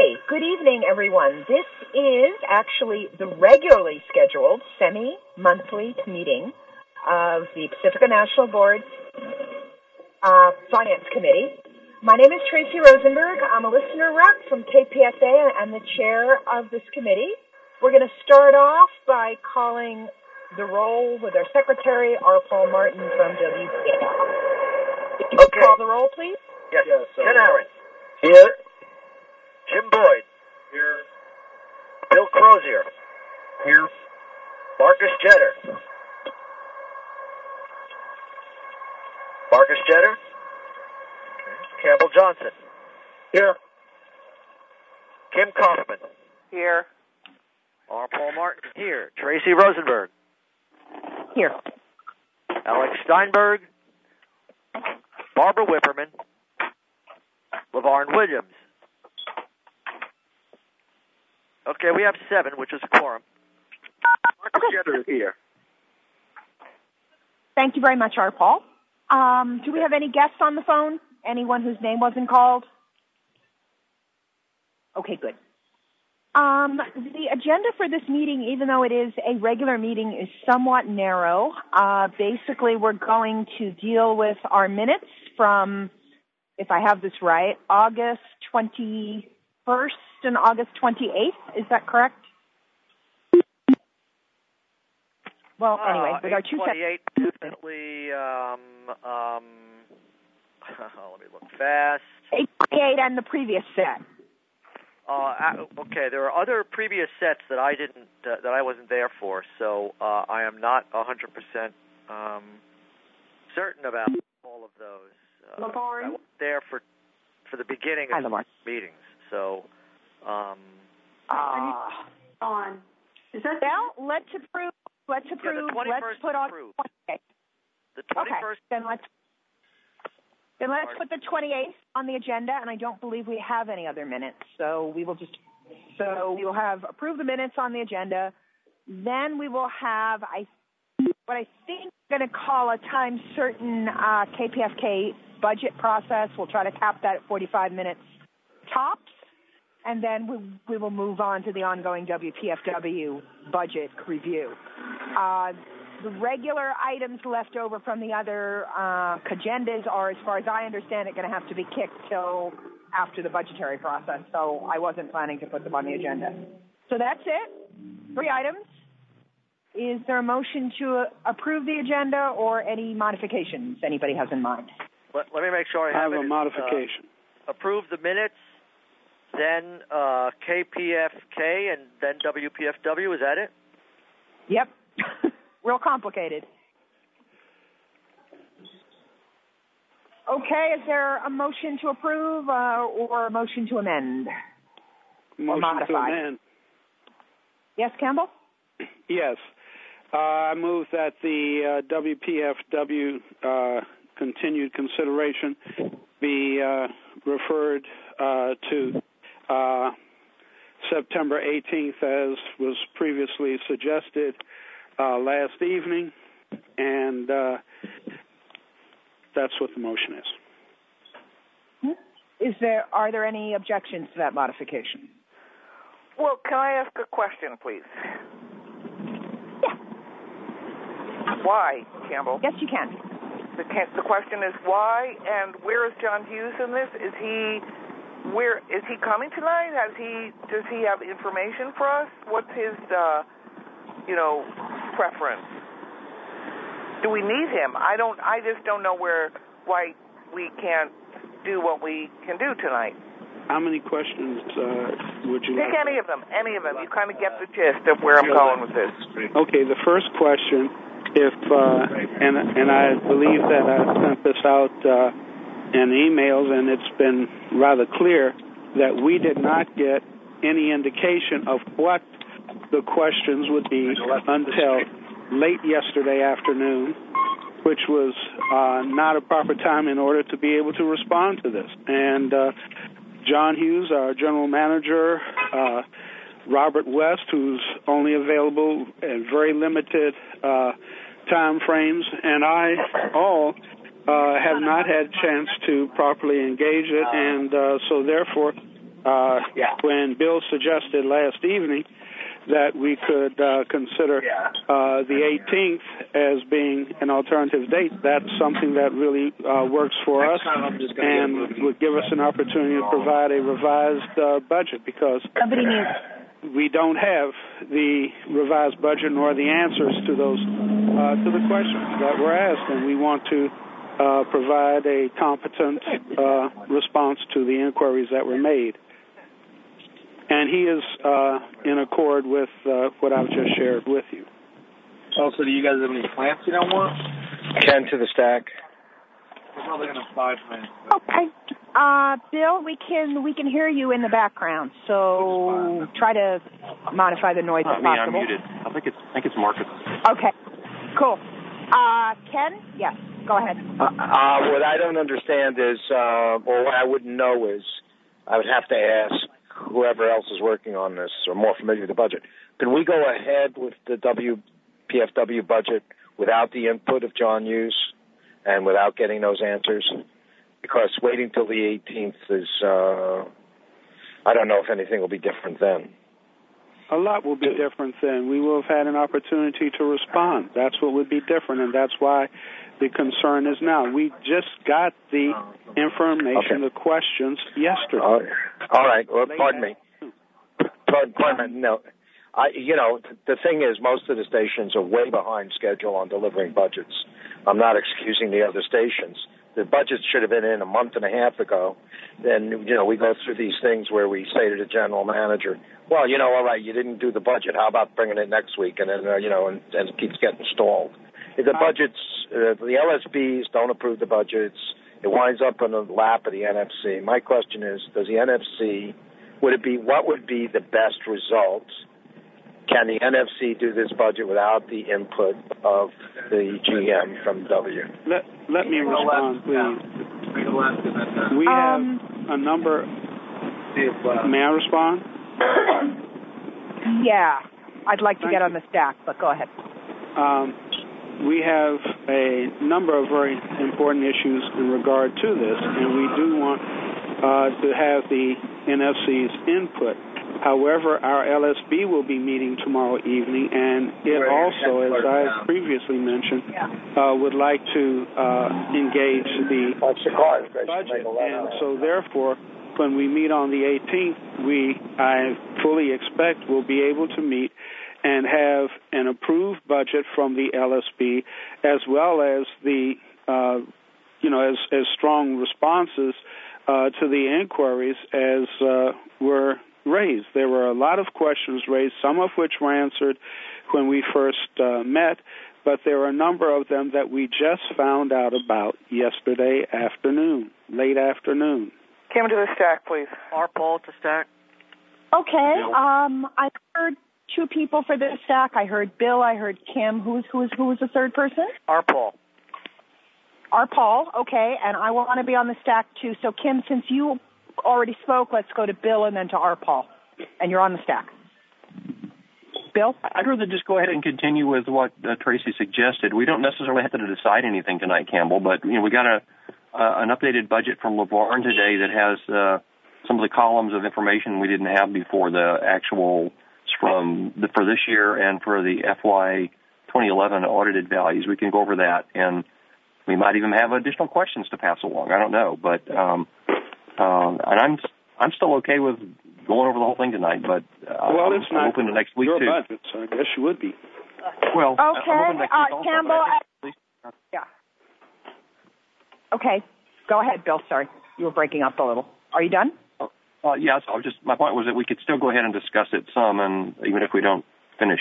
Okay, good evening, everyone. This is actually the regularly scheduled semi-monthly meeting of the Pacifica National Board Finance Committee. My name is Tracy Rosenberg. I'm a listener rep from KPFA and the chair of this committee. We're going to start off by calling the roll with our secretary, R. Paul Martin from WPA. Okay. Call the roll, please. Yes. Ken Aaron. Here. Jim Boyd. Here. Bill Crozier. Here. Marcus Jetter. Marcus Jetter. Campbell Johnson. Here. Kim Kaufman. Here. R. Paul Martin. Here. Tracy Rosenberg. Here. Alex Steinberg. Barbara Whipperman. LaVarn Williams. Okay, we have 7, which is a quorum. Marcus Jetter is here. Thank you very much, R. Paul. Do we have any guests on the phone? Anyone whose name wasn't called? Okay, good. The agenda for this meeting, even though it is a regular meeting, is somewhat narrow. Basically, we're going to deal with our minutes from, if I have this right, August 21st and August 28th. Is that correct? Well, anyway, with our 28 definitely, let me look fast. 828 and the previous set. Okay, there are other previous sets that I didn't, that I wasn't there for, so I am not 100% certain about all of those. LaVarn? I was there for the beginning of the meetings, so. On. Is that well? Let's approve. Yeah, the 21st let's put on approved. 28th. The 21st. Okay, then let's put the 28th on the agenda, and I don't believe we have any other minutes, so we will have approved the minutes on the agenda. Then we will have what I think we're going to call a time certain KPFK budget process. We'll try to cap that at 45 minutes tops, and then we will move on to the ongoing WPFW budget review. The regular items left over from the other agendas are, as far as I understand it, going to have to be kicked till after the budgetary process, so I wasn't planning to put them on the agenda. So that's it. 3 items. Is there a motion to approve the agenda or any modifications anybody has in mind? Let me make sure I have a modification. Approve the minutes, then KPFK, and then WPFW. Is that it? Yep. Real complicated. Okay, is there a motion to approve or a motion to amend? Motion to amend. Yes, Campbell? Yes. I move that the WPFW continued consideration be referred to September 18th, as was previously suggested last evening, and that's what the motion is. Are there any objections to that modification? Well, can I ask a question, please? Yeah. Why, Campbell? Yes, you can. The question is why, and where is John Hughes in this? Is he coming tonight? Does he have information for us? What's his preference? Do we need him? I just don't know why we can't do what we can do tonight. How many questions would you Pick like? any of them. You kind of get the gist of where I'm going with this. Okay, the first question, and I believe that I sent this out in emails, and it's been rather clear that we did not get any indication of what the questions would be until late yesterday afternoon, which was not a proper time in order to be able to respond to this. And John Hughes, our general manager, Robert West, who's only available in very limited time frames, and I all have not had a chance to properly engage it, and so therefore when Bill suggested last evening that we could consider the 18th as being an alternative date. That's something that really works for us and would give us an opportunity to provide a revised budget, because we don't have the revised budget nor the answers to those to the questions that were asked, and we want to provide a competent response to the inquiries that were made. And he is in accord with what I've just shared with you. Also, do you guys have any plants you don't want? Ken to the stack. We're probably going to have 5 plants. Okay. Bill, we can hear you in the background, so try to modify the noise if possible. I'm muted. I think it's Marcus. Okay. Cool. Ken? Yes. Go ahead. What I don't understand is, or what I wouldn't know is, I would have to ask whoever else is working on this or more familiar with the budget. Can we go ahead with the WPFW budget without the input of John Hughes and without getting those answers? Because waiting till the 18th is, I don't know if anything will be different then. A lot will be different then. We will have had an opportunity to respond. That's what would be different, and that's why the concern is now. We just got the information, the questions, yesterday. All right. Well, pardon me. Pardon me. No. The thing is, most of the stations are way behind schedule on delivering budgets. I'm not excusing the other stations. The budgets should have been in a month and a half ago. Then, we go through these things where we say to the general manager, well, all right, you didn't do the budget. How about bringing it next week? And then, and it keeps getting stalled. If the budgets, the LSBs don't approve the budgets, it winds up in the lap of the NFC. My question is, does the NFC, what would be the best result? Can the NFC do this budget without the input of the GM from W? Let me respond, please. We have a number. May I respond? Yeah. I'd like to get on the stack, but go ahead. We have a number of very important issues in regard to this, and we do want to have the NFC's input. However, our LSB will be meeting tomorrow evening, and it also, as I previously mentioned, would like to engage the budget. And so, therefore, when we meet on the 18th, I fully expect we'll be able to meet and have an approved budget from the LSB, as well as the, as strong responses to the inquiries as were raised. There were a lot of questions raised, some of which were answered when we first met, but there are a number of them that we just found out about yesterday afternoon, late afternoon. Kim to the stack, please. Paul to stack. Okay. I heard 2 people for the stack. I heard Bill. I heard Kim. Who was the third person? Paul. Paul. Okay. And I want to be on the stack too. So Kim, since you already spoke, let's go to Bill and then to Paul. And you're on the stack. Bill? I'd rather just go ahead and continue with what Tracy suggested. We don't necessarily have to decide anything tonight, Campbell, but we got an updated budget from LeVarn today that has some of the columns of information we didn't have before, the actual for this year and for the FY 2011 audited values. We can go over that, and we might even have additional questions to pass along. I don't know, but and I'm still okay with going over the whole thing tonight, but it's I'm open to next week your too. Budget, so I guess you would be. Well, okay, I'm open next week also, Campbell. Yeah. Okay, go ahead, Bill. Sorry, you were breaking up a little. Are you done? Yes. My point was that we could still go ahead and discuss it some, and even if we don't finish.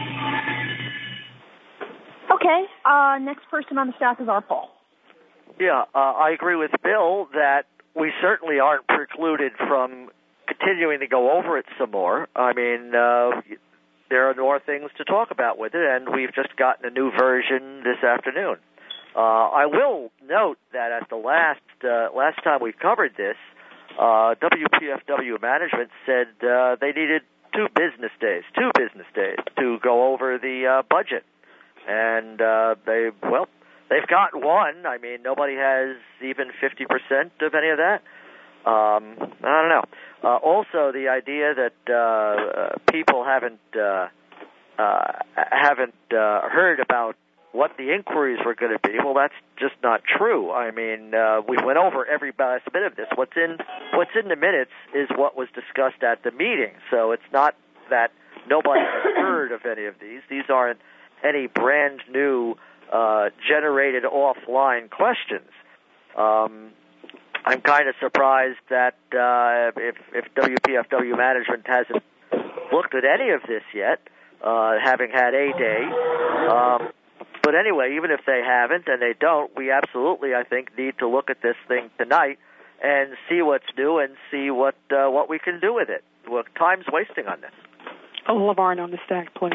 Okay. Next person on the staff is Paul. Yeah, I agree with Bill that we certainly aren't precluded from continuing to go over it some more. I mean, there are more things to talk about with it, and we've just gotten a new version this afternoon. I will note that at the last time we covered this, WPFW management said they needed 2 business days to go over the budget, and they've got one. I mean, nobody has even 50% of any of that. I don't know. Also, the idea that people haven't heard about what the inquiries were going to be, well, that's just not true. I mean, we went over every last bit of this. What's in the minutes is what was discussed at the meeting. So it's not that nobody has heard of any of these. These aren't any brand new generated offline questions. I'm kind of surprised that if WPFW management hasn't looked at any of this yet, having had a day. But anyway, even if they haven't and they don't, we absolutely, I think, need to look at this thing tonight and see what's new and see what we can do with it. Well, time's wasting on this. Oh, LaVarn on the stack, please.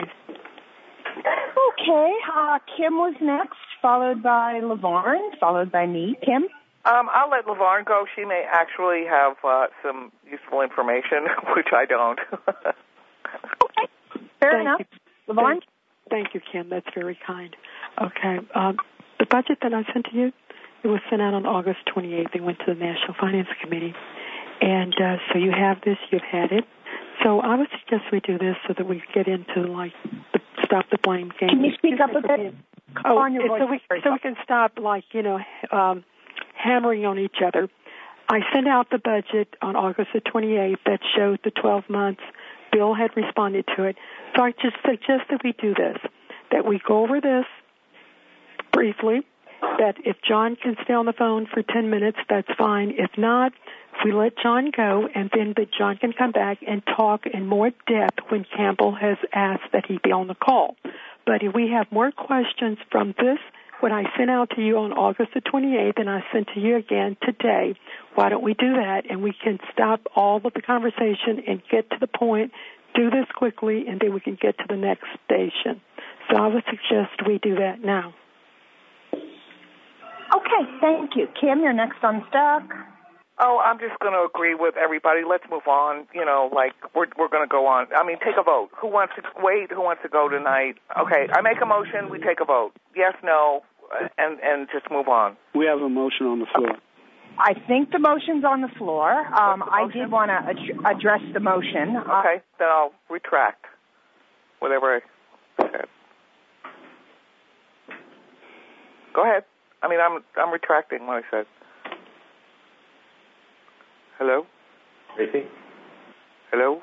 Okay, Kim was next, followed by LaVarn, followed by me. Kim? I'll let LaVarn go. She may actually have some useful information, which I don't. Okay, fair enough. LaVarn? Thank you, Kim. That's very kind. Okay. The budget that I sent to you, it was sent out on August 28th. It went to the National Finance Committee. And so you have this. You've had it. So I would suggest we do this so that we get into, like, the stop the blame game. Can you speak up a bit? So we can stop, like, hammering on each other. I sent out the budget on August the 28th that showed the 12 months. Bill had responded to it. So I just suggest that we do this, that we go over this briefly, that if John can stay on the phone for 10 minutes, that's fine. If not, we let John go, and then that John can come back and talk in more depth when Campbell has asked that he be on the call. But if we have more questions from this, what I sent out to you on August the 28th, and I sent to you again today, why don't we do that, and we can stop all of the conversation and get to the point, do this quickly, and then we can get to the next station. So I would suggest we do that now. Okay, thank you. Kim, you're next on stock. Oh, I'm just going to agree with everybody. Let's move on. We're going to go on. I mean, take a vote. Who wants to wait? Who wants to go tonight? Okay, I make a motion. We take a vote. Yes, no, and just move on. We have a motion on the floor. I think the motion's on the floor. I did want to address the motion. Okay, then I'll retract whatever I said. Go ahead. I mean, I'm retracting what I said. Hello? Tracy? Hello?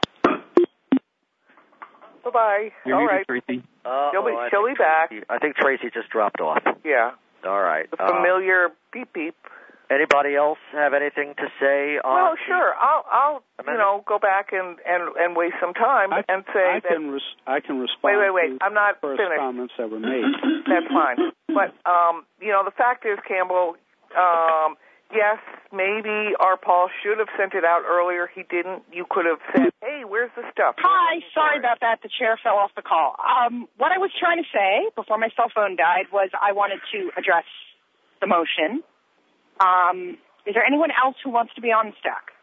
Bye-bye. You're all muted, right. Tracy. She'll be back. I think Tracy just dropped off. Yeah. All right. The familiar beep-beep. Anybody else have anything to say on? Well, sure. I'll go back and waste some time and say I can respond. Wait. I'm not first finished. Comments that were made. That's fine. But the fact is, Campbell, yes, maybe our Paul should have sent it out earlier. He didn't. You could have said, "Hey, where's the stuff?" Hi, sorry about that. The chair fell off the call. What I was trying to say before my cell phone died was I wanted to address the motion. Is there anyone else who wants to be on the stack?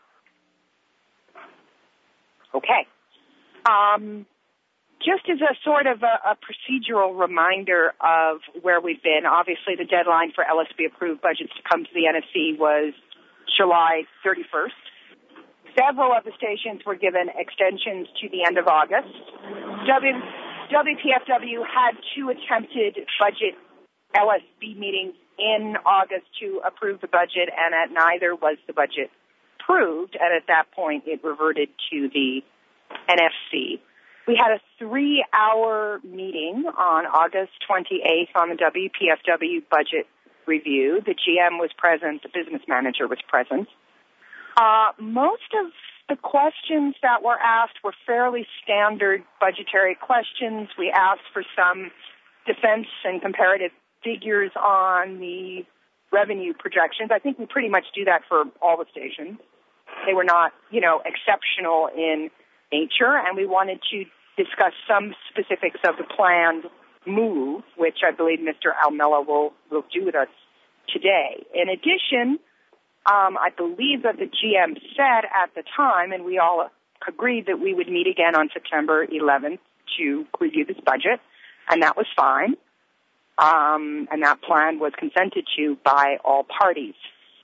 Okay. Just as a sort of a procedural reminder of where we've been, obviously the deadline for LSB-approved budgets to come to the NFC was July 31st. Several of the stations were given extensions to the end of August. WPFW had 2 attempted budget LSB meetings in August to approve the budget, and at neither was the budget approved, and at that point it reverted to the NFC. We had a 3-hour meeting on August 28th on the WPFW budget review. The GM was present. The business manager was present. Most of the questions that were asked were fairly standard budgetary questions. We asked for some defense and comparative figures on the revenue projections. I think we pretty much do that for all the stations. They were not, exceptional in nature, and we wanted to discuss some specifics of the planned move, which I believe Mr. Almella will do with us today. In addition, I believe that the GM said at the time, and we all agreed that we would meet again on September 11th to review this budget, and that was fine. And that plan was consented to by all parties.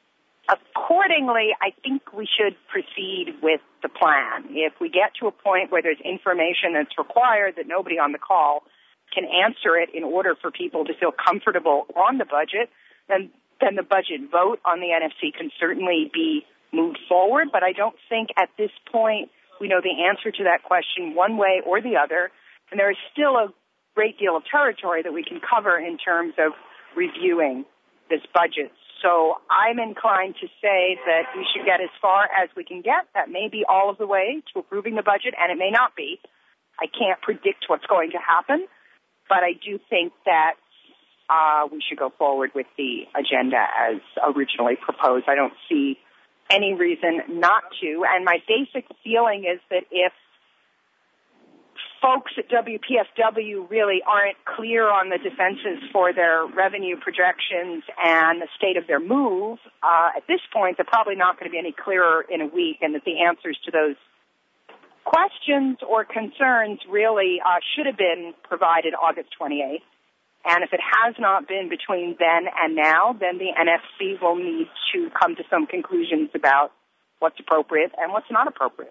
accordingly, I think we should proceed with the plan. If we get to a point where there's information that's required that nobody on the call can answer it in order for people to feel comfortable on the budget, then the budget vote on the NFC can certainly be moved forward. But I don't think at this point we know the answer to that question one way or the other. And there is still a great deal of territory that we can cover in terms of reviewing this budget. So I'm inclined to say that we should get as far as we can get. That may be all of the way to approving the budget, and it may not be. I can't predict what's going to happen, but I do think that we should go forward with the agenda as originally proposed. I don't see any reason not to, and my basic feeling is that if folks at WPSW really aren't clear on the defenses for their revenue projections and the state of their move, at this point they're probably not going to be any clearer in a week, and that the answers to those questions or concerns really should have been provided August 28th. And if it has not been between then and now, then the NFC will need to come to some conclusions about what's appropriate and what's not appropriate.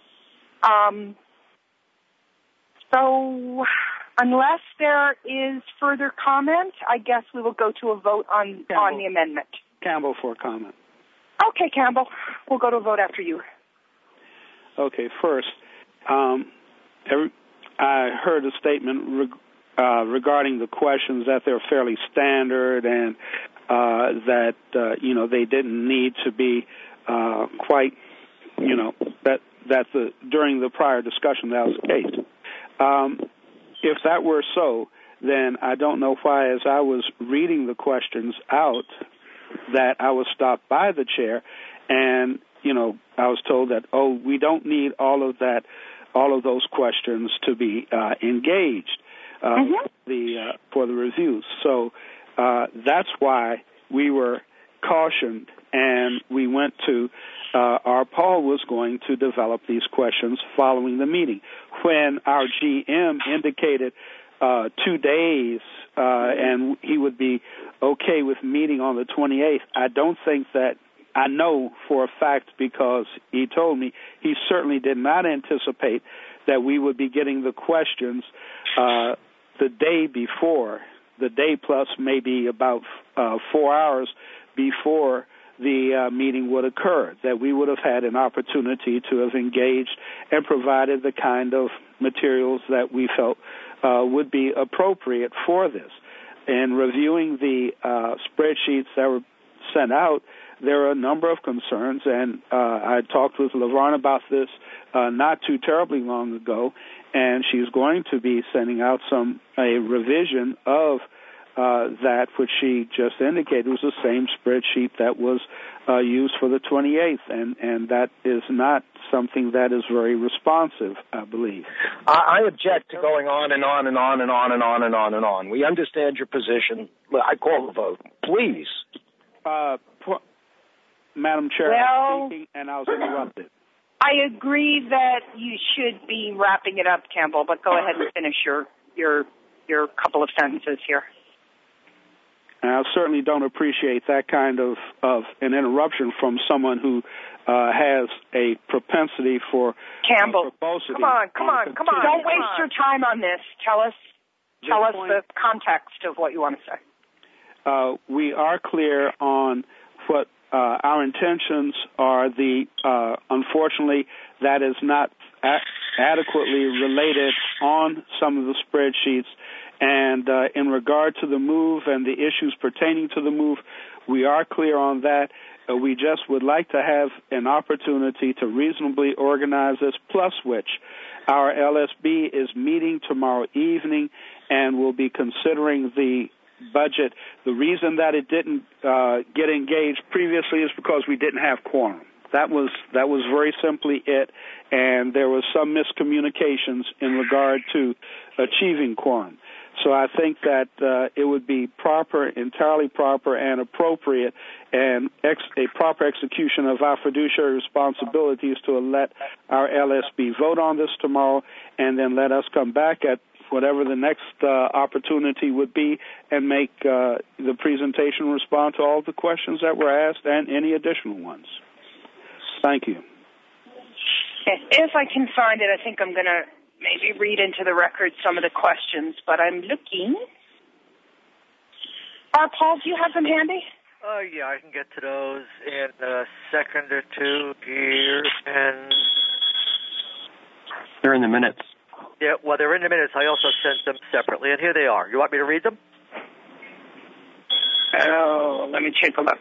So unless there is further comment, I guess we will go to a vote on the amendment. Campbell for comment. Okay, Campbell. We'll go to a vote after you. Okay, first, I heard a statement regarding the questions that they're fairly standard and that, they didn't need to be quite, during the prior discussion that was the case. If that were so, then I don't know why, as I was reading the questions out, that I was stopped by the chair and, I was told that, we don't need all of those questions to be engaged for the reviews. So that's why we were cautioned, and we went to our Paul was going to develop these questions following the meeting. When our GM indicated 2 days and he would be okay with meeting on the 28th, I don't think that, I know for a fact because he told me he certainly did not anticipate that we would be getting the questions the day before, the day plus maybe about 4 hours before the meeting would occur, that we would have had an opportunity to have engaged and provided the kind of materials that we felt would be appropriate for this. In reviewing the spreadsheets that were sent out, there are a number of concerns, and I talked with LaVarn about this not too terribly long ago, and she's going to be sending out a revision of that which she just indicated was the same spreadsheet that was used for the 28th, and that is not something that is very responsive, I believe. I object to going on and on and on and on and on and on and on. We understand your position. I call the vote. Please. Madam Chair, I'm speaking, and I was interrupted. I agree that you should be wrapping it up, Campbell, but go ahead and finish your couple of sentences here. And I certainly don't appreciate that kind of an interruption from someone who has a propensity for Campbell. Come on. Don't waste your time on this. Tell us the context of what you want to say. We are clear on what our intentions are. Unfortunately, that is not adequately related on some of the spreadsheets. And in regard to the move and the issues pertaining to the move, we are clear on that. We just would like to have an opportunity to reasonably organize this, plus which our LSB is meeting tomorrow evening and will be considering the budget. The reason that it didn't get engaged previously is because we didn't have quorum. That was very simply it, and there was some miscommunications in regard to achieving quorum. So I think that it would be entirely proper and appropriate, and a proper execution of our fiduciary responsibilities to let our LSB vote on this tomorrow, and then let us come back at whatever the next opportunity would be, and make the presentation respond to all the questions that were asked and any additional ones. Thank you. If I can find it, I think I'm going to maybe read into the record some of the questions, but I'm looking. Paul, do you have them handy? Yeah, I can get to those in a second or two here. And they're in the minutes. Yeah, well, they're in the minutes. I also sent them separately, and here they are. You want me to read them? Oh, let me take a look.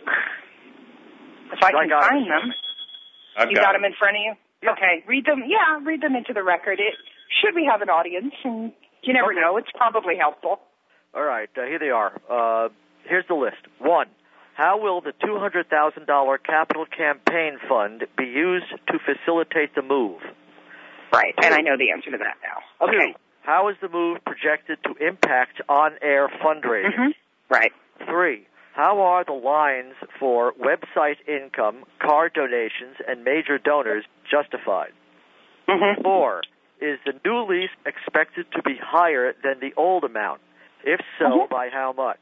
If I can find them. You got them in front of you? Yeah. Okay, read them. Yeah, read them into the record. Should we have an audience? And you never know. It's probably helpful. All right, here they are. Here's the list. 1. How will the $200,000 capital campaign fund be used to facilitate the move? Right, and I know the answer to that now. Okay. 2. How is the move projected to impact on-air fundraising? Mm-hmm. Right. 3. How are the lines for website income, car donations, and major donors justified? Mm-hmm. 4. Is the new lease expected to be higher than the old amount? If so, by how much?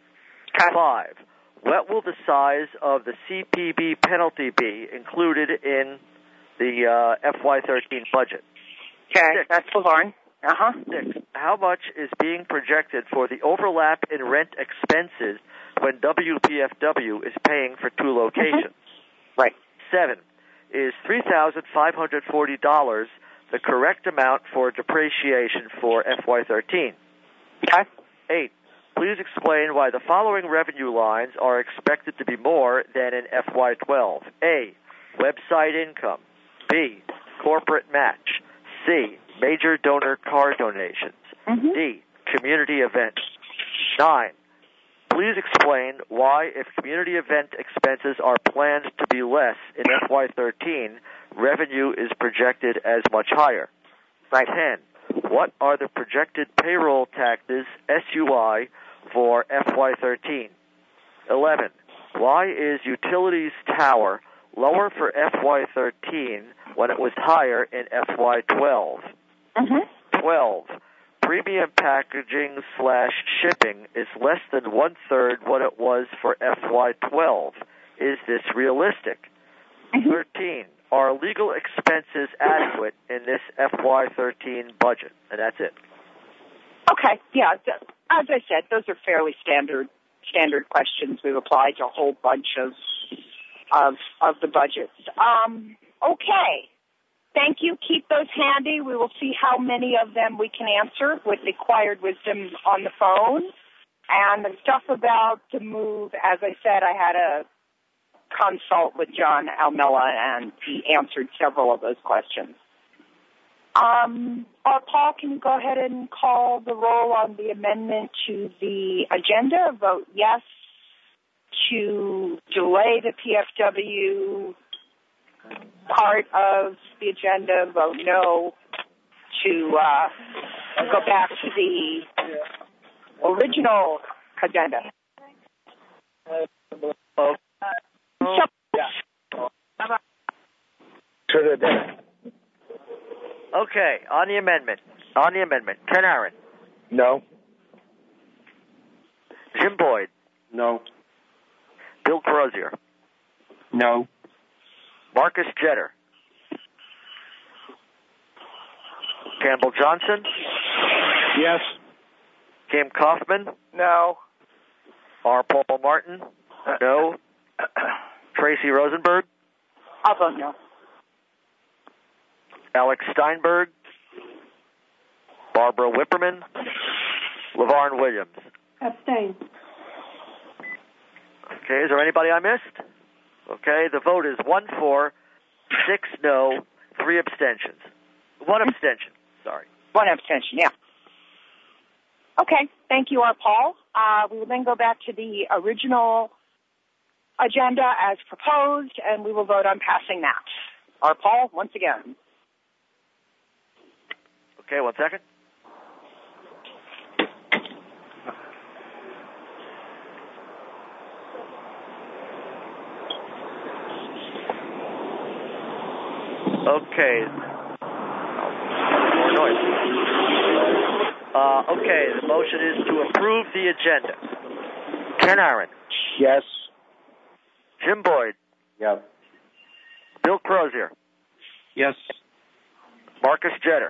5. What will the size of the CPB penalty be included in the FY13 budget? Okay, 6. that's LaVarn. 6. How much is being projected for the overlap in rent expenses when WPFW is paying for 2 locations? Right. 7. Is $3,540 the correct amount for depreciation for FY13? Okay. 8. Please explain why the following revenue lines are expected to be more than in FY12. A. Website income. B. Corporate match. C. Major donor car donations. D. Community events. 9. Please explain why, if community event expenses are planned to be less in FY13, revenue is projected as much higher. Right. 10. What are the projected payroll taxes, SUI, for FY13? 11. Why is utilities tower lower for FY13 when it was higher in FY12? 12. Premium packaging / shipping is less than 1/3 what it was for FY12. Is this realistic? 13. Are legal expenses adequate in this FY13 budget? And that's it. Okay, yeah. As I said, those are fairly standard questions. We've applied to a whole bunch of the budgets. Okay. Thank you. Keep those handy. We will see how many of them we can answer with acquired wisdom on the phone. And the stuff about the move, as I said, I had a consult with John Almella, and he answered several of those questions. Paul, can you go ahead and call the roll on the amendment to the agenda? Vote yes to delay the PFW part of the agenda. Vote no to go back to the original agenda. Okay, on the amendment. Ken Aaron. No. Jim Boyd. No. Bill Crozier. No. Marcus Jeter. Campbell Johnson. Yes. Kim Kaufman. No. R. Paul Martin. No. Tracy Rosenberg. I'll vote no. Alex Steinberg. Barbara Whipperman. LaVarn Williams. Abstain. Okay, is there anybody I missed? Okay, the vote is 1 for, 6 no, 3 abstentions. 1 abstention, sorry. 1 abstention, yeah. Okay, thank you, R. Paul. We will then go back to the original agenda as proposed, and we will vote on passing that. R. Paul, once again. Okay, 1 second. Okay. More noise. Okay, the motion is to approve the agenda. Ken Aaron. Yes. Jim Boyd. Yep. Bill Crozier. Yes. Marcus Jeter.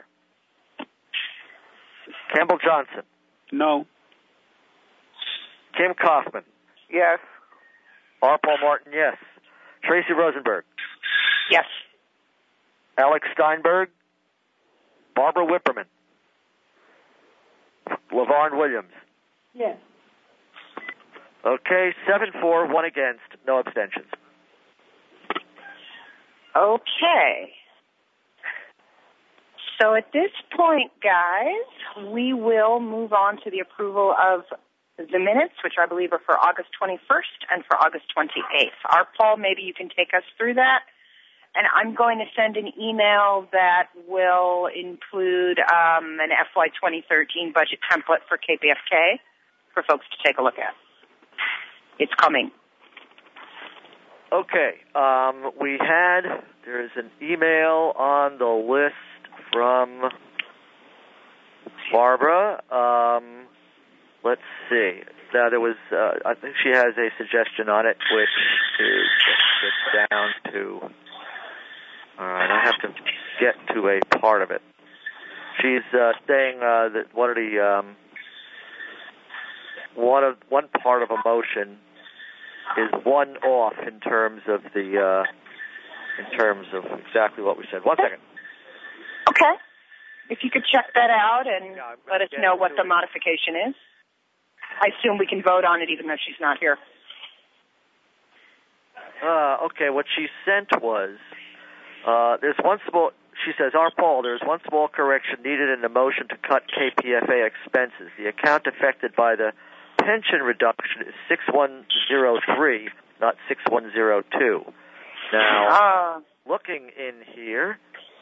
Campbell Johnson. No. Kim Kaufman. Yes. R. Paul Martin, yes. Tracy Rosenberg. Yes. Alex Steinberg. Barbara Whipperman. LaVarn Williams. Yes. Okay, 7-4, 1 against, no abstentions. Okay. So at this point, guys, we will move on to the approval of the minutes, which I believe are for August 21st and for August 28th. Paul, maybe you can take us through that. And I'm going to send an email that will include an FY 2013 budget template for KPFK for folks to take a look at. It's coming. Okay, there's an email on the list from Barbara. Let's see. Now there was, I think she has a suggestion on it, which is gets down to. All right, I have to get to a part of it. She's saying that one part of a motion is one off in terms of exactly what we said. 1 second. Okay. If you could check that out and let us know what the modification is. I assume we can vote on it even though she's not here. Okay, what she sent was, there's one small, she says, Paul, there's one small correction needed in the motion to cut KPFA expenses. The account affected by the pension reduction is 6103, not 6102. Now, looking in here,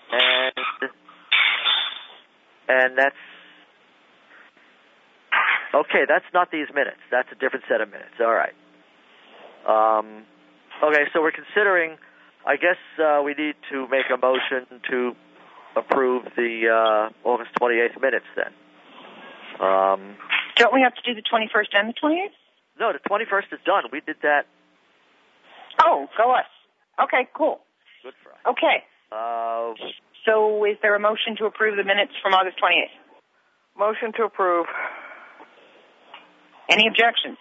and that's, okay, that's not these minutes. That's a different set of minutes. All right. Okay, so we're considering, I guess we need to make a motion to approve the August 28th minutes then. Don't we have to do the 21st and the 28th? No, the 21st is done. We did that. Oh, go us. Okay, cool. Good for us. Okay. So is there a motion to approve the minutes from August 28th? Motion to approve. Any objections?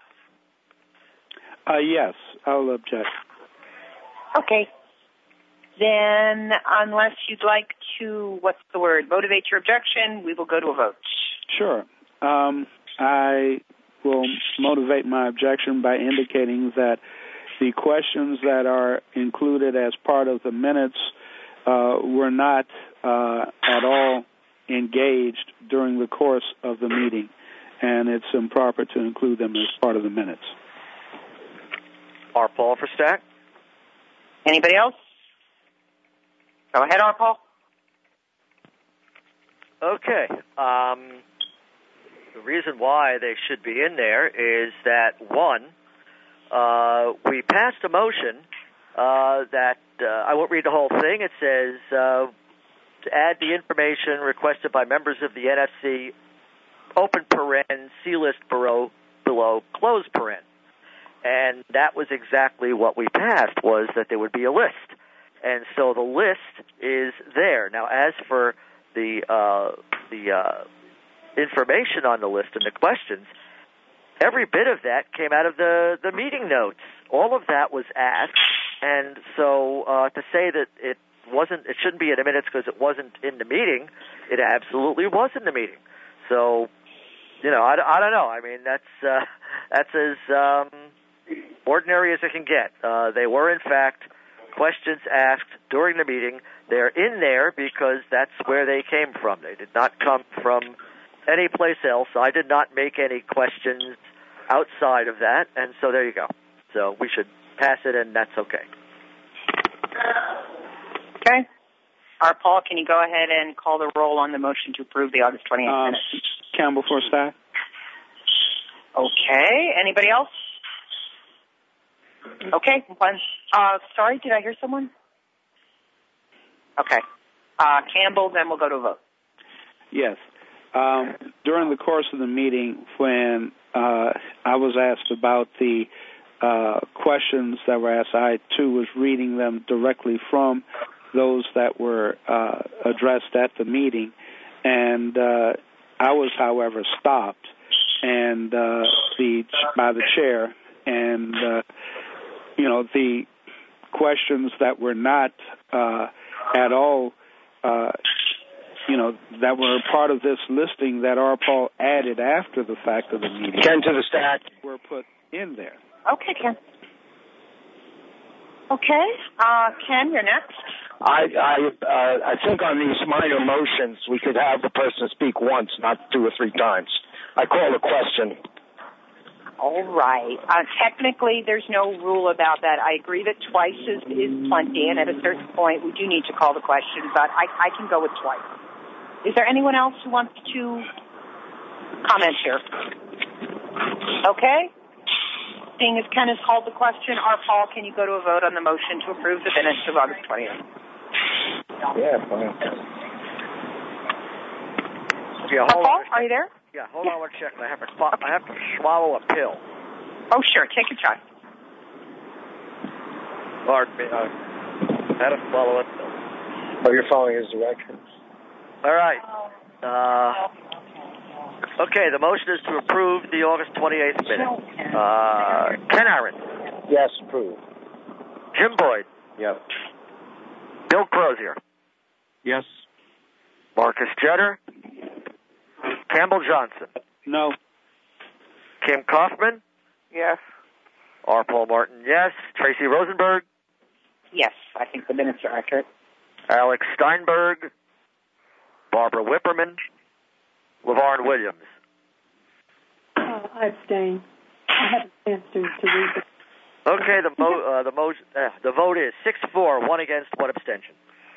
Yes, I'll object. Okay. Then, unless you'd like to, motivate your objection, we will go to a vote. Sure. I will motivate my objection by indicating that the questions that are included as part of the minutes were not at all engaged during the course of the meeting, and it's improper to include them as part of the minutes. R. Paul for Stack. Anybody else? Go ahead, R. Paul. Okay. The reason why they should be in there is that, one, we passed a motion that, I won't read the whole thing. It says, to add the information requested by members of the NFC, open paren, C-list below, close paren. And that was exactly what we passed, was that there would be a list. And so the list is there. Now, as for the information on the list and the questions, every bit of that came out of the meeting notes. All of that was asked, and so to say that it shouldn't be in the minutes because it wasn't in the meeting, it absolutely was in the meeting. So, I don't know. I mean, that's as ordinary as it can get. They were, in fact, questions asked during the meeting. They're in there because that's where they came from. They did not come from any place else. I did not make any questions outside of that, and so there you go. So we should pass it, and that's okay. Okay. Paul, can you go ahead and call the roll on the motion to approve the August 28th minutes? Campbell for Stack. Okay. Anybody else? Okay. Sorry, did I hear someone? Okay. Campbell, then we'll go to a vote. Yes. during the course of the meeting, when I was asked about the questions that were asked, I, too, was reading them directly from those that were addressed at the meeting. And I was, however, stopped and by the chair. And, the questions that were not at all that were part of this listing that R. Paul added after the fact of the meeting. Ken to the stack. Were put in there. Okay, Ken. Okay, Ken, you're next. I think on these minor motions, we could have the person speak once, not 2 or 3 times. I call a question. All right. Technically, there's no rule about that. I agree that twice is plenty, and at a certain point, we do need to call the question, but I can go with twice. Is there anyone else who wants to comment here? Okay. Seeing as Ken has called the question, R. Paul, can you go to a vote on the motion to approve the minutes of August 20th? Yeah, fine. Yeah, R. Paul, are you there? Yeah, hold on one second. I have to swallow a pill. Oh, sure. Take your time. Pardon me. I had to swallow a pill. Oh, you're following his directions. All right. Okay, the motion is to approve the August 28th minute. Ken Aaron. Yes, approved. Jim Boyd. Yep. Bill Crozier. Yes. Marcus Jeter. Campbell Johnson. No. Kim Kaufman. Yes. R. Paul Martin, yes. Tracy Rosenberg. Yes, I think the minutes are accurate. Alex Steinberg. Barbara Whipperman. LaVarn Williams. I abstain. I had a chance to read it. Okay, the vote is 6-4, 1 against, 1 abstention.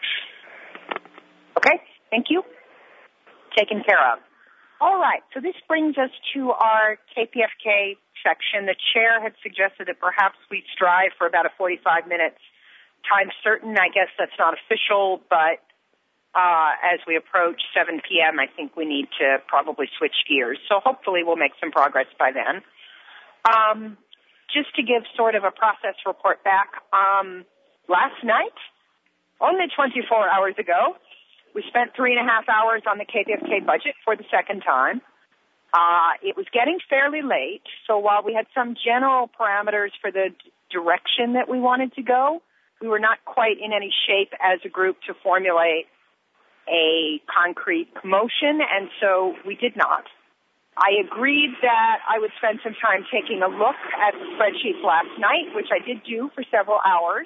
Okay, thank you. Taken care of. All right, so this brings us to our KPFK section. The chair had suggested that perhaps we strive for about a 45 minutes time certain. I guess that's not official, but as we approach 7 p.m., I think we need to probably switch gears. So hopefully we'll make some progress by then. Just to give sort of a process report back, last night, only 24 hours ago, we spent 3.5 hours on the KPFK budget for the second time. It was getting fairly late, so while we had some general parameters for the direction that we wanted to go, we were not quite in any shape as a group to formulate a concrete motion, and so we did not. I agreed that I would spend some time taking a look at the spreadsheets last night, which I did do for several hours.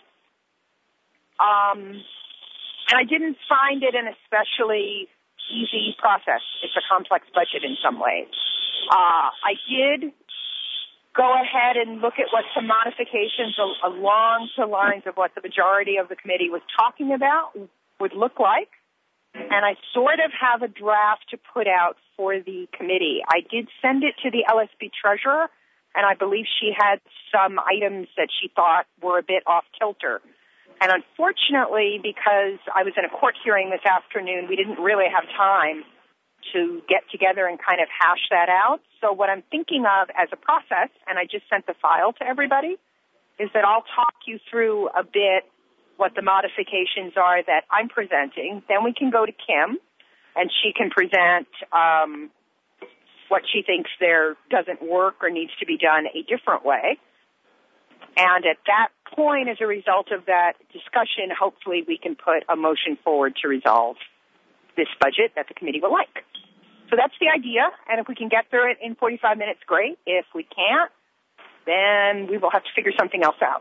And I didn't find it an especially easy process. It's a complex budget in some ways. I did go ahead and look at what some modifications along the lines of what the majority of the committee was talking about would look like. And I sort of have a draft to put out for the committee. I did send it to the LSB treasurer, and I believe she had some items that she thought were a bit off kilter. And unfortunately, because I was in a court hearing this afternoon, we didn't really have time to get together and kind of hash that out. So what I'm thinking of as a process, and I just sent the file to everybody, is that I'll talk you through a bit what the modifications are that I'm presenting. Then we can go to Kim, and she can present what she thinks there doesn't work or needs to be done a different way. And at that point, as a result of that discussion, hopefully we can put a motion forward to resolve this budget that the committee will like. So that's the idea, and if we can get through it in 45 minutes, great. If we can't, then we will have to figure something else out.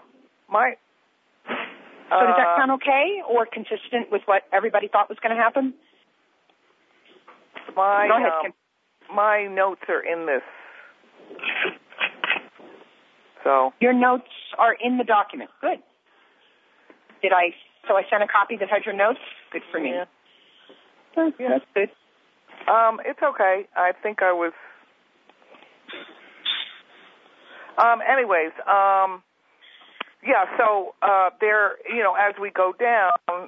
So does that sound okay or consistent with what everybody thought was going to happen? Go ahead, Kim. My notes are in this. So your notes are in the document. Good. So I sent a copy that had your notes? Good for me. Yeah. That's good. It's okay. I think I was. Anyways, yeah. So there, as we go down,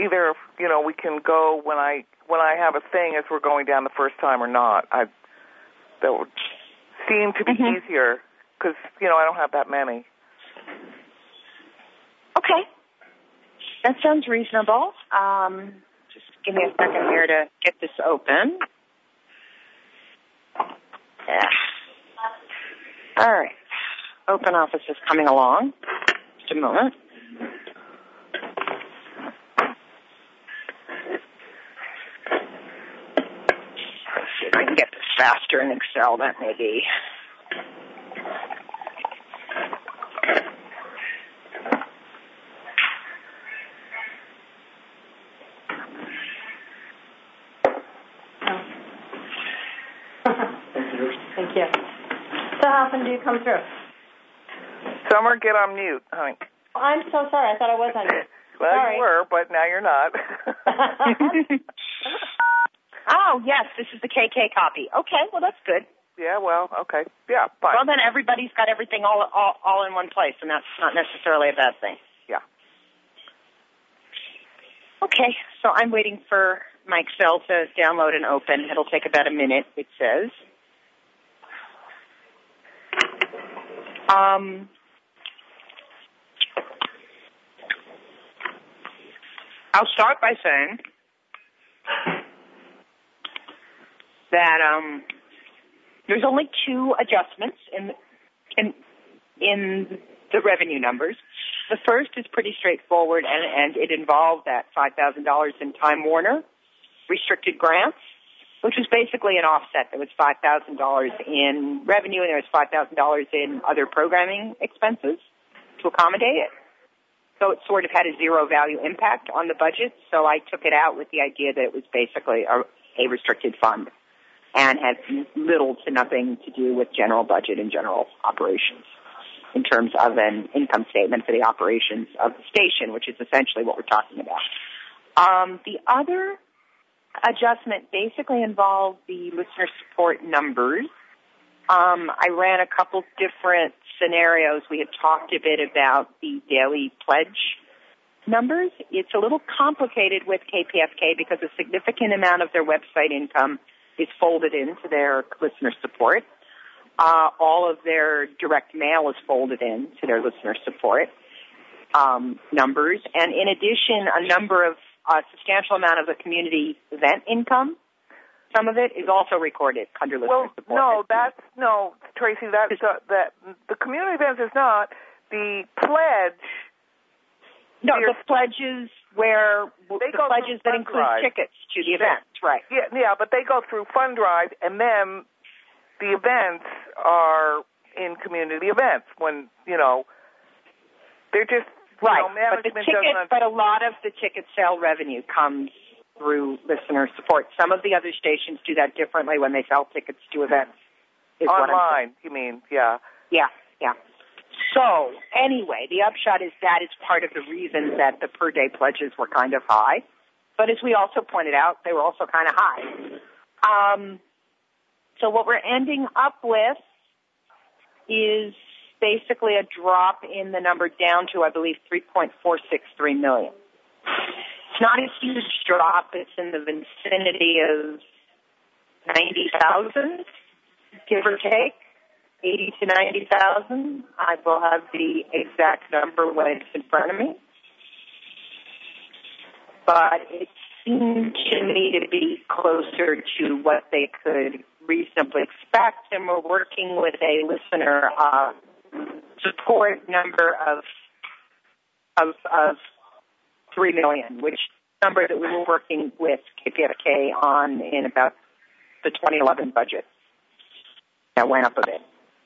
either, we can go when I have a thing as we're going down the first time or not. That would seem to be easier because, I don't have that many. Okay. That sounds reasonable. Just give me a second here to get this open. Yeah. All right. Open office is coming along. Just a moment. Let's see if I can get this faster in Excel. That may be. Thank you. So how often do you come through? Summer, get on mute, honey. I'm so sorry. I thought I was on mute. Well, sorry. You were, but now you're not. Oh, yes, this is the KK copy. Okay, well, that's good. Yeah, well, okay. Yeah, fine. Well, then everybody's got everything all in one place, and that's not necessarily a bad thing. Yeah. Okay, so I'm waiting for my Excel to download and open. It'll take about a minute, it says. I'll start by saying that there's only two adjustments in the revenue numbers. The first is pretty straightforward, and it involved that $5,000 in Time Warner restricted grants, which was basically an offset. There was $5,000 in revenue, and there was $5,000 in other programming expenses to accommodate it. So it sort of had a zero value impact on the budget, so I took it out with the idea that it was basically a restricted fund and had little to nothing to do with general budget and general operations in terms of an income statement for the operations of the station, which is essentially what we're talking about. The other adjustment basically involved the listener support numbers. I ran a couple different scenarios. We had talked a bit about the daily pledge numbers. It's a little complicated with KPFK because a significant amount of their website income is folded into their listener support. All of their direct mail is folded into their listener support numbers. And in addition, a substantial amount of the community event income, some of it is also recorded under listener support. Tracy, the community events is not. The pledge. No, the pledges that include tickets to the events, right? Yeah, but they go through Fund Drive, and then the events are in community events when they're just right. Management but a lot of the ticket sale revenue comes through listener support. Some of the other stations do that differently when they sell tickets to events. Online, you mean? Yeah. Yeah. So, anyway, the upshot is that is part of the reason that the per-day pledges were kind of high. But as we also pointed out, they were also kind of high. So what we're ending up with is basically a drop in the number down to, I believe, $3.463 million. It's not a huge drop. It's in the vicinity of 90,000, give or take. 80 to 90,000. I will have the exact number when it's in front of me. But it seemed to me to be closer to what they could reasonably expect, and we're working with a listener support number of 3 million, which number that we were working with KPFK on in about the 2011 budget. That went up a bit.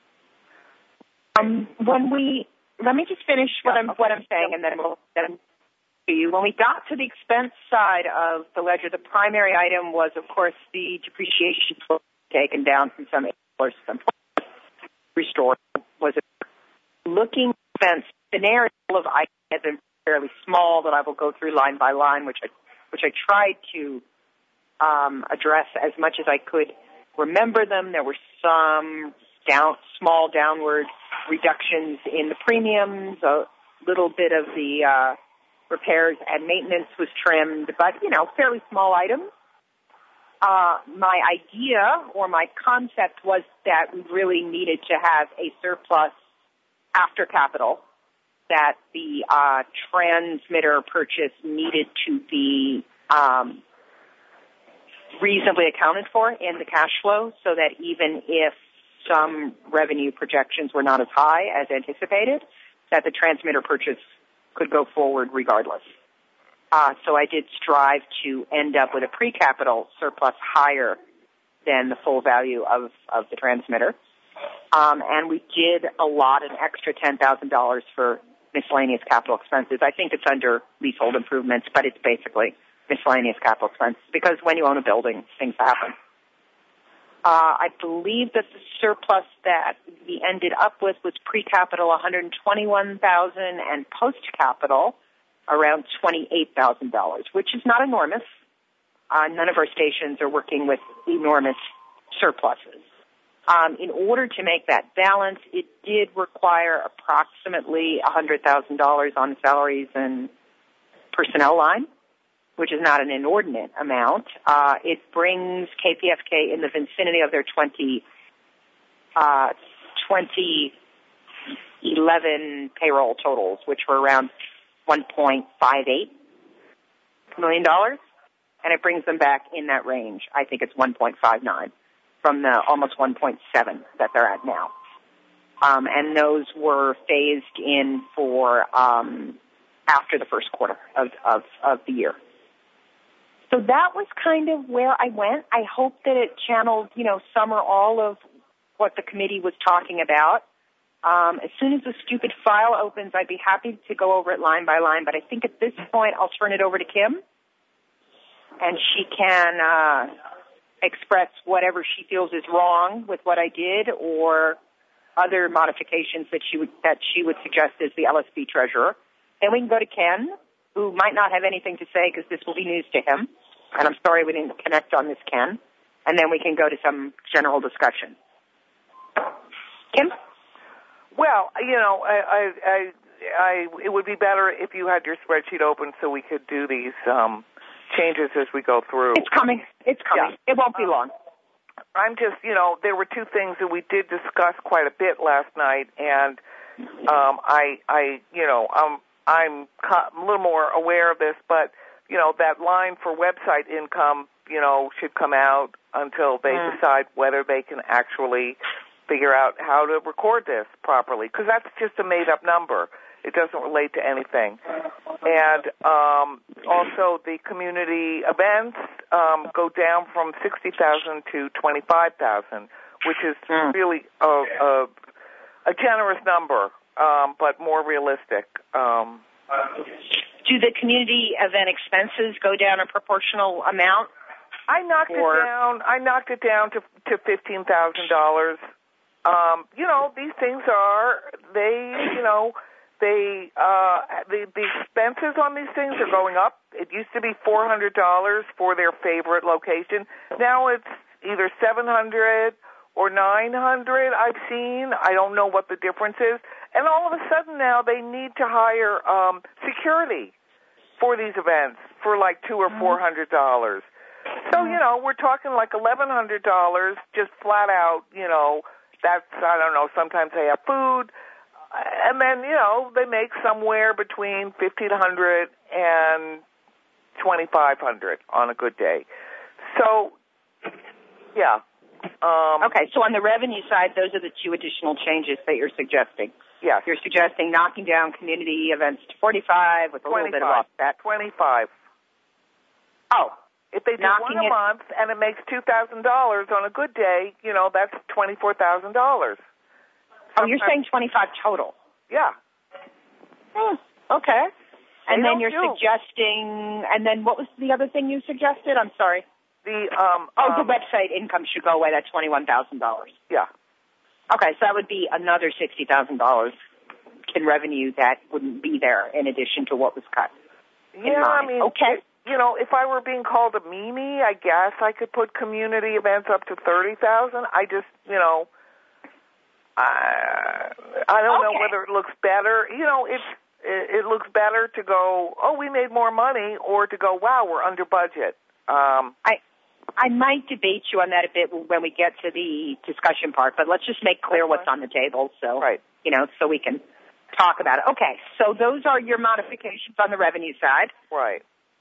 Let me just finish what I'm saying, and then we'll to you. When we got to the expense side of the ledger, the primary item was, of course, the depreciation taken down from some restored. Was a looking expense scenario of items have been fairly small that I will go through line by line, which I tried to address as much as I could remember them. There were some small downward reductions in the premiums, a little bit of the repairs and maintenance was trimmed, but, fairly small items. My idea or my concept was that we really needed to have a surplus after capital, that the transmitter purchase needed to be reasonably accounted for in the cash flow, so that even if some revenue projections were not as high as anticipated, that the transmitter purchase could go forward regardless. So I did strive to end up with a pre-capital surplus higher than the full value of the transmitter. And we did allot an extra $10,000 for miscellaneous capital expenses. I think it's under leasehold improvements, but it's basically miscellaneous capital expenses, because when you own a building, things happen. I believe that the surplus that we ended up with was pre-capital $121,000 and post-capital around $28,000, which is not enormous. None of our stations are working with enormous surpluses. In order to make that balance, it did require approximately $100,000 on salaries and personnel line, which is not an inordinate amount. It brings KPFK in the vicinity of their 2011 payroll totals, which were around $1.58 million, and it brings them back in that range. I think it's 1.59 from the almost 1.7 that they're at now. And those were phased in for after the first quarter of the year. So that was kind of where I went. I hope that it channeled, some or all of what the committee was talking about. As soon as the stupid file opens, I'd be happy to go over it line by line, but I think at this point I'll turn it over to Kim, and she can express whatever she feels is wrong with what I did, or other modifications that she would suggest as the LSB treasurer. Then we can go to Ken, who might not have anything to say because this will be news to him, and I'm sorry we didn't connect on this, Ken. And then we can go to some general discussion. Kim? Well, it would be better if you had your spreadsheet open so we could do these changes as we go through. It's coming. Yeah. It won't be long. I'm just, there were two things that we did discuss quite a bit last night, and I'm a little more aware of this, but, that line for website income, should come out until they decide whether they can actually figure out how to record this properly, because that's just a made-up number. It doesn't relate to anything. And also the community events go down from $60,000 to $25,000, which is really a generous number, but more realistic. Do the community event expenses go down a proportional amount? I knocked it down to $15,000. These things the expenses on these things are going up. It used to be $400 for their favorite location. Now it's either $700 or $900 I've seen. I don't know what the difference is. And all of a sudden now they need to hire security for these events for like $200 or $400. So, we're talking like $1,100 just flat out, that's, I don't know, sometimes they have food, and then, they make somewhere between $1,500 and $2,500 on a good day. So, yeah. Okay, so on the revenue side, those are the two additional changes that you're suggesting. Yes. You're suggesting knocking down community events to 45 with a little bit of offset. 25. Oh. If they do one a month and it makes $2,000 on a good day, that's $24,000. Oh, you're saying 25 total? Yeah. Okay. And then you're suggesting, and then what was the other thing you suggested? I'm sorry. The website income should go away. That's $21,000. Yeah. Okay, so that would be another $60,000 in revenue that wouldn't be there in addition to what was cut. Yeah, I mean, okay. If I were being called a meanie, I guess I could put community events up to $30,000. I just, I don't know whether it looks better. it looks better to go, oh, we made more money, or to go, wow, we're under budget. I might debate you on that a bit when we get to the discussion part, but let's just make clear what's on the table, so right. So we can talk about it. Okay, so those are your modifications on the revenue side. Right.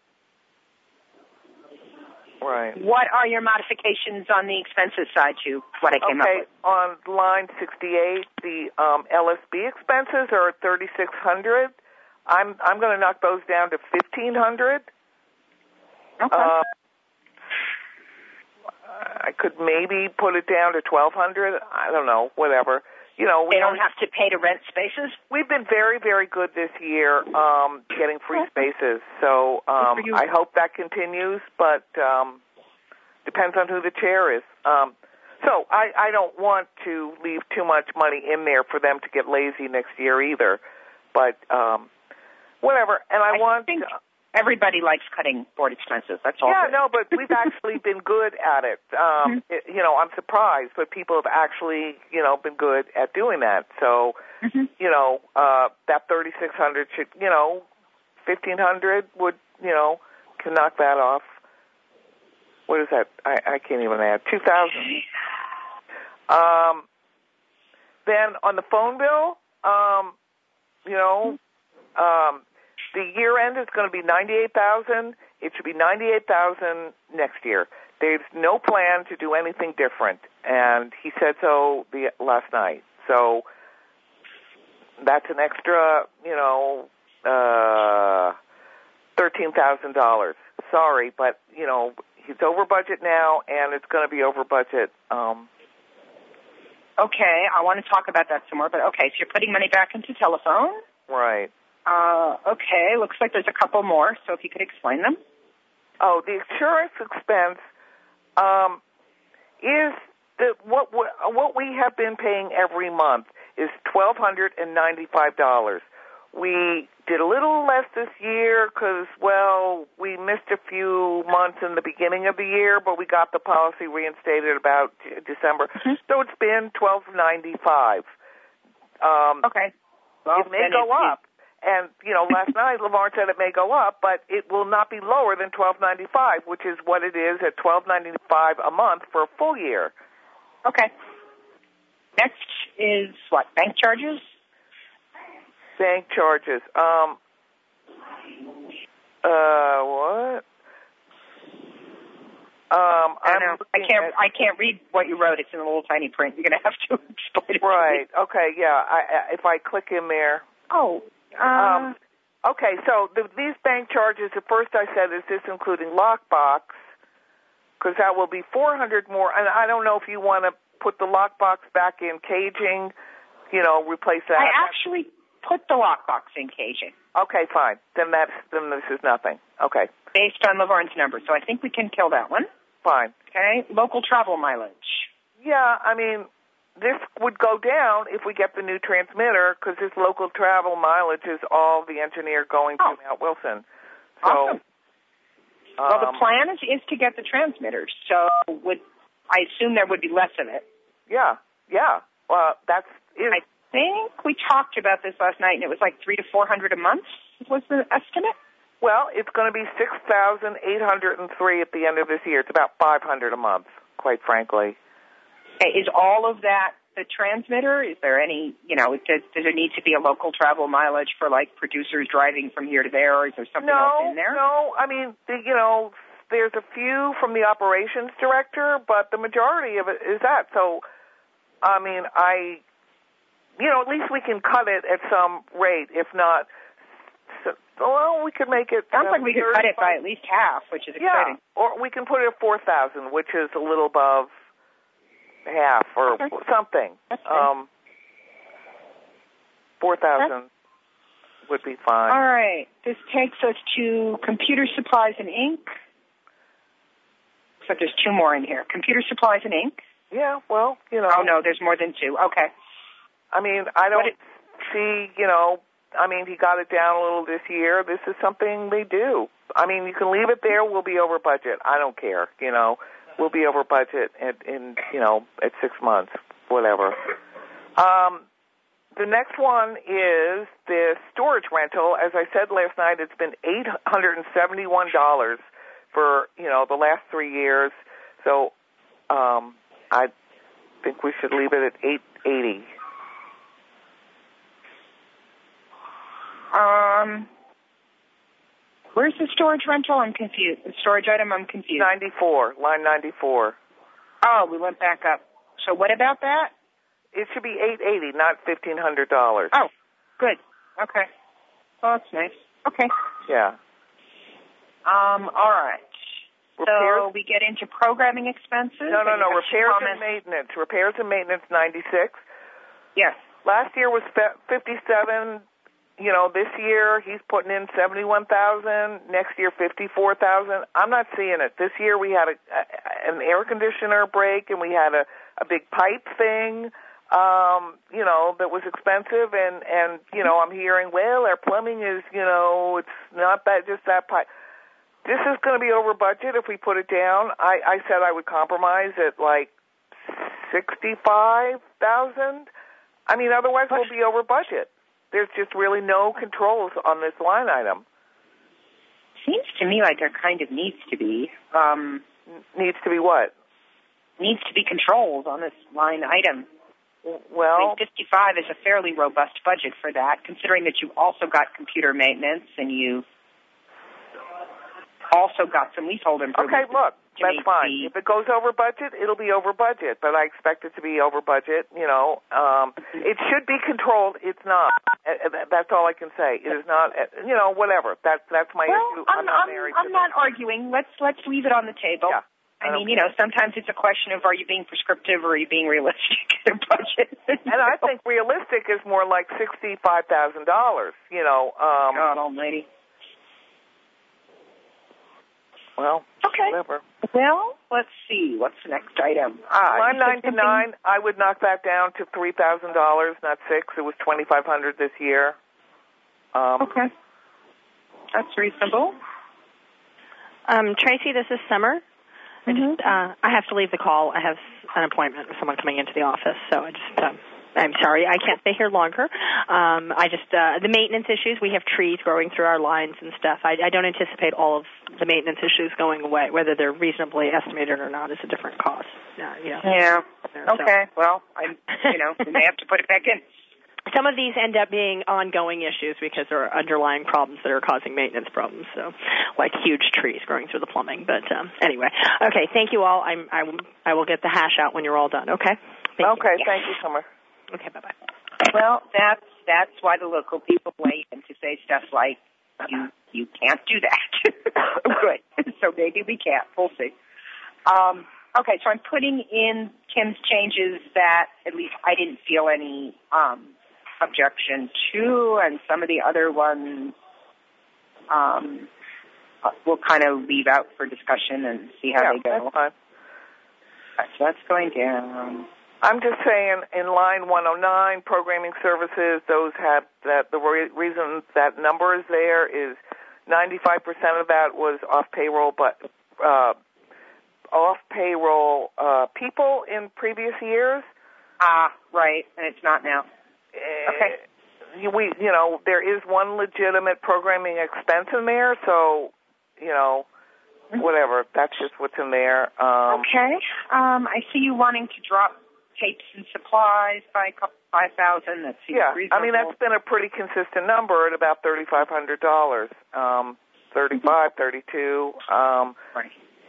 Right. What are your modifications on the expenses side, what I came up with? On line 68, the LSB expenses are $3,600. I'm going to knock those down to $1,500. Okay. I could maybe put it down to $1,200. I don't know, whatever. They don't have to pay to rent spaces? We've been very, very good this year getting free spaces. So I hope that continues, but depends on who the chair is. So I don't want to leave too much money in there for them to get lazy next year either. But whatever. And I think everybody likes cutting board expenses. That's all. Yeah, no, but we've actually been good at it. I'm surprised, but people have actually, been good at doing that. So, that $3,600 should, $1,500 would, can knock that off. What is that? I can't even add. $2,000. Then on the phone bill, the year end is going to be $98,000. It should be $98,000 next year. There's no plan to do anything different, and he said so last night. So that's an extra, $13,000. Sorry, but he's over budget now, and it's going to be over budget. Okay, I want to talk about that some more. But okay, so you're putting money back into telephone, right? Okay, looks like there's a couple more, so if you could explain them. Oh, the insurance expense is what we have been paying every month is $1,295. We did a little less this year because, we missed a few months in the beginning of the year, but we got the policy reinstated about December. Mm-hmm. So it's been $1,295. Okay. Well, it may go up. And, last night Laverne said it may go up, but it will not be lower than $1,295, which is what it is at $1,295 a month for a full year. Okay. Next is what? Bank charges? Bank charges. What? I can't read what you wrote. It's in a little tiny print. You're going to have to explain it. Right. Okay. Yeah. If I click in there. Oh. Okay, so these bank charges, at first I said, is this including lockbox? Because that will be $400 more. And I don't know if you want to put the lockbox back in caging, replace that. I actually put the lockbox in caging. Okay, fine. Then this is nothing. Okay. Based on Laverne's number, so I think we can kill that one. Fine. Okay, local travel mileage. Yeah, this would go down if we get the new transmitter because this local travel mileage is all the engineer going to Mount Wilson. So, awesome. Well, the plan is to get the transmitter, so I assume there would be less of it. Yeah. Well, I think we talked about this last night, and it was like $300 to $400 a month was the estimate. Well, it's going to be $6,803 at the end of this year. It's about $500 a month, quite frankly. Is all of that the transmitter? Is there any, does there need to be a local travel mileage for, producers driving from here to there, or is there something else in there? No. There's a few from the operations director, but the majority of it is that. So, at least we can cut it at some rate. If not, we could make it. Sounds like we could cut it by at least half, which is exciting. Or we can put it at $4,000, which is a little above half or something. 4,000 would be fine. All right. This takes us to computer supplies and ink. So there's two more in here. Computer supplies and ink. Yeah, well, Oh, no, there's more than two. Okay. I don't see, he got it down a little this year. This is something they do. You can leave it there. We'll be over budget. I don't care, We'll be over budget at 6 months, whatever. The next one is the storage rental. As I said last night, it's been $871 for, the last 3 years. So I think we should leave it at $880. Where's the storage rental? I'm confused. The storage item, I'm confused. 94, line 94. Oh, we went back up. So what about that? It should be $880, not $1,500. Oh, good. Okay. Well, that's nice. Okay. Yeah. All right. Repairs? So we get into programming expenses? No. Repairs and maintenance. Repairs and maintenance, 96. Yes. Last year was 57. This year he's putting in 71,000. Next year 54,000. I'm not seeing it. This year we had an air conditioner break, and we had a big pipe thing. That was expensive, and I'm hearing, well, our plumbing is, it's not that, just that pipe. This is going to be over budget if we put it down. I said I would compromise at like 65,000. Otherwise we'll be over budget. There's just really no controls on this line item. Seems to me like there kind of needs to be. Needs to be what? Needs to be controls on this line item. Well, 55 is a fairly robust budget for that, considering that you also got computer maintenance and you also got some leasehold improvements. Okay, look, that's fine. If it goes over budget, it'll be over budget, but I expect it to be over budget. It should be controlled. It's not. That's all I can say. It is not. Whatever. That's my issue. I'm not married. I'm not arguing. Let's leave it on the table. Yeah. Sometimes it's a question of, are you being prescriptive or are you being realistic in your budget? And I think realistic is more like $65,000, God almighty. Well, okay. Whatever. Well, let's see. What's the next item? Line 99, I would knock that down to $3,000, not $6,000. It was $2,500 this year. Okay. That's reasonable. Tracy, this is Summer. Mm-hmm. I have to leave the call. I have an appointment with someone coming into the office, so I'm sorry. I can't stay here longer. The maintenance issues, we have trees growing through our lines and stuff. I don't anticipate all of the maintenance issues going away. Whether they're reasonably estimated or not is a different cost. Yeah. Okay. Well, we may have to put it back in. Some of these end up being ongoing issues because there are underlying problems that are causing maintenance problems, so like huge trees growing through the plumbing. But anyway, okay, thank you all. I will get the hash out when you're all done, okay? Thank you, Summer. Okay, bye-bye. Well, that's why the local people weigh in to say stuff like, you can't do that. Good. So maybe we can't. We'll see. Okay, so I'm putting in Tim's changes that at least I didn't feel any objection to, and some of the other ones we'll kind of leave out for discussion and see how they go. That's fine. Right, so that's going down. I'm just saying, in line 109, programming services, those have that. The reason that number is there is 95% of that was off payroll, but off payroll people in previous years. Right, and it's not now. Okay. There is one legitimate programming expense in there, so whatever. That's just what's in there. Okay. I see you wanting to drop tapes and supplies by $5,000. That seems reasonable. That's been a pretty consistent number at about $3,500. 35, 32. Right.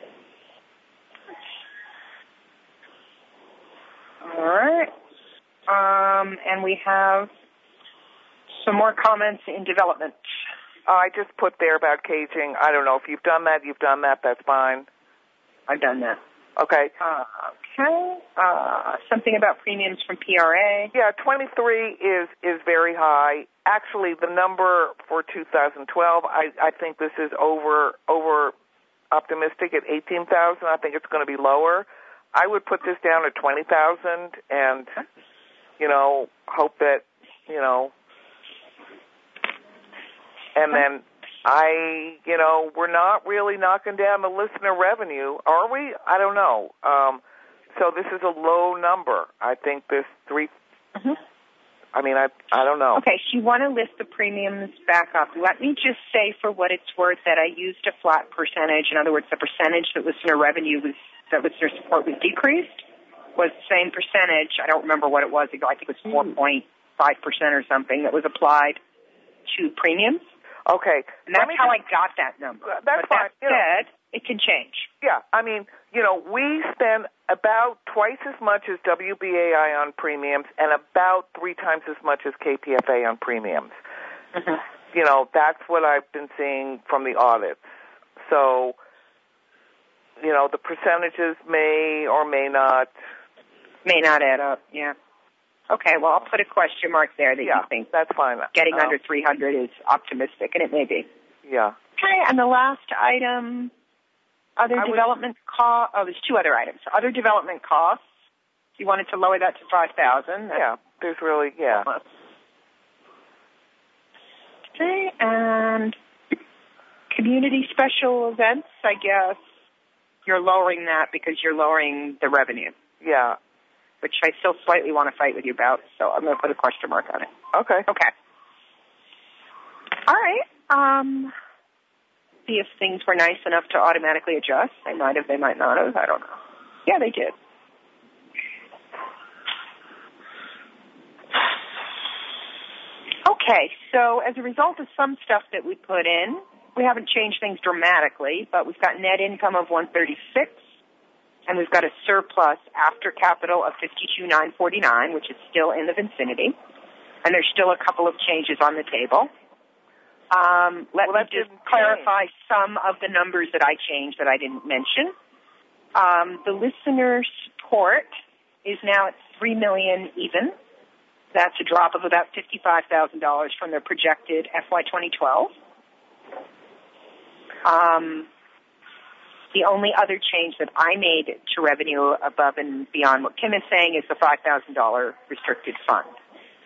All right. And we have some more comments in development. I just put there about caging. I don't know if you've done that. That's fine. I've done that. Okay. Okay. Something about premiums from PRA. Yeah, 23 is very high. Actually, the number for 2012, I think this is over optimistic at 18,000. I think it's going to be lower. I would put this down at 20,000 and, hope that, and then we're not really knocking down the listener revenue, are we? I don't know. So this is a low number. I think this I mean, I don't know. Okay, so you want to list the premiums back up. Let me just say, for what it's worth, that I used a flat percentage. In other words, the percentage that listener revenue was, that listener support was decreased, was the same percentage. I don't remember what it was. I think it was 4.5% or something that was applied to premiums. Okay. And that's how I got that number. That's fine. That said, it can change. Yeah, I mean, we spend about twice as much as WBAI on premiums and about 3 times as much as KPFA on premiums. Mm-hmm. That's what I've been seeing from the audits. So, the percentages may or may not add up. Yeah. Okay, well, I'll put a question mark there that you think that's fine. Getting under 300 is optimistic, and it may be. Yeah. Okay, and the last item, development costs. Oh, there's 2 other items. Other development costs. You wanted to lower that to 5,000. Yeah, there's really, Okay, and community special events, I guess you're lowering that because you're lowering the revenue. Yeah. Which I still slightly want to fight with you about, so I'm going to put a question mark on it. Okay. All right. See if things were nice enough to automatically adjust. They might have, they might not have. I don't know. Yeah, they did. Okay, so as a result of some stuff that we put in, we haven't changed things dramatically, but we've got net income of $136. And we've got a surplus after capital of $52,949, which is still in the vicinity. And there's still a couple of changes on the table. Let me just clarify some of the numbers that I changed that I didn't mention. The listener support is now at $3 million even. That's a drop of about $55,000 from their projected FY 2012. The only other change that I made to revenue above and beyond what Kim is saying is the $5,000 restricted fund.